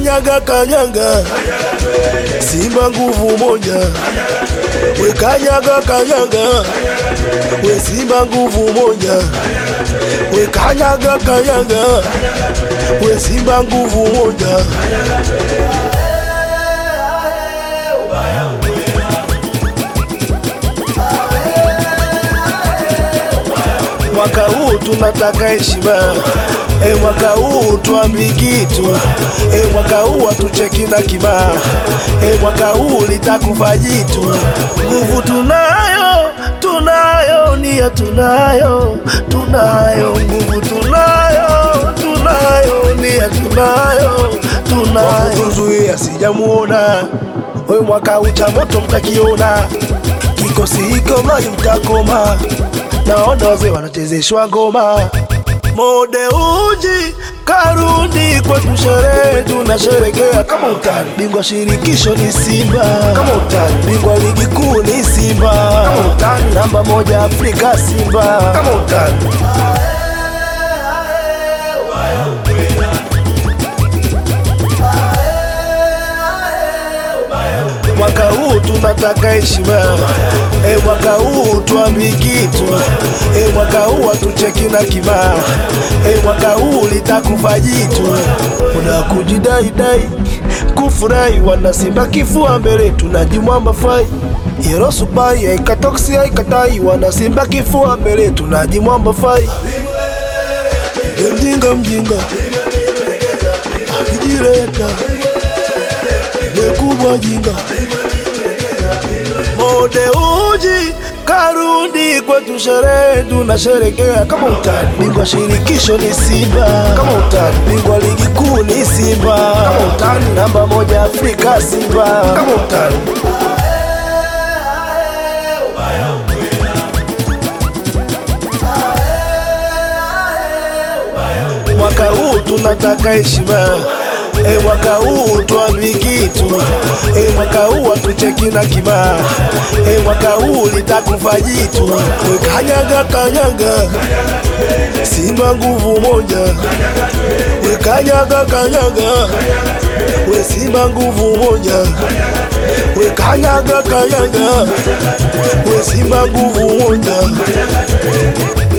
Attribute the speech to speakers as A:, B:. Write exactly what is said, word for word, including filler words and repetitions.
A: kanyaga kanyaga, Simba nguvu moja. We kanyaga kanyaga, we Simba nguvu moja. We kanyaga kanyaga, we Simba nguvu moja. Mwaka huu tunataka heshima, e mwaka huu tuambi kitu, e mwaka huu hatucheki na kima, e mwaka huu litakufa jitu. Nguvu tunayo, tunayo, nia tunayo, tunayo, nguvu tunayo, tunayo, nia tunayo, tunayo. Kuzuia sijamuona, we mwaka huu cha moto mtakiona, kikosi hiko mali mtakoma. Naona wazee wanachezeshwa ngoma. Mode uji karudi kwetu, sherehe tunasherekea. Kama utani bingwa shirikisho ni Simba, kama utani bingwa ligi kuu ni Simba, kama utani namba moja Afrika Simba, kama utani. Mwaka huu tunataka heshima, e mwaka huu tuambi kitu, e mwaka huu hatucheki na kima, e mwaka huu litakufa jitu. Kuna kujidai dai kufurahi, wana Simba kifua mbele tunajimwamba fai. Yero subai haikatoksi haikatai, wana Simba kifua mbele tunajimwamba fai. Mjinga mjinga akijireta kubwa jinga. Mode uji karudi kwetu, sherehe tunasherekea. Kama utani bingwa shirikisho ni Simba, kama utani bingwa ligi kuu ni Simba, kama utani namba moja Afrika Simba, kama utani. Mwaka huu tunataka heshima, e mwaka huu tuambi kitu, e mwaka huu hatucheki na kima, e mwaka huu litakufa jitu. We kanyaga kanyaga, Simba nguvu moja. We kanyaga kanyaga, we Simba nguvu moja. We kanyaga kanyaga, we Simba nguvu moja.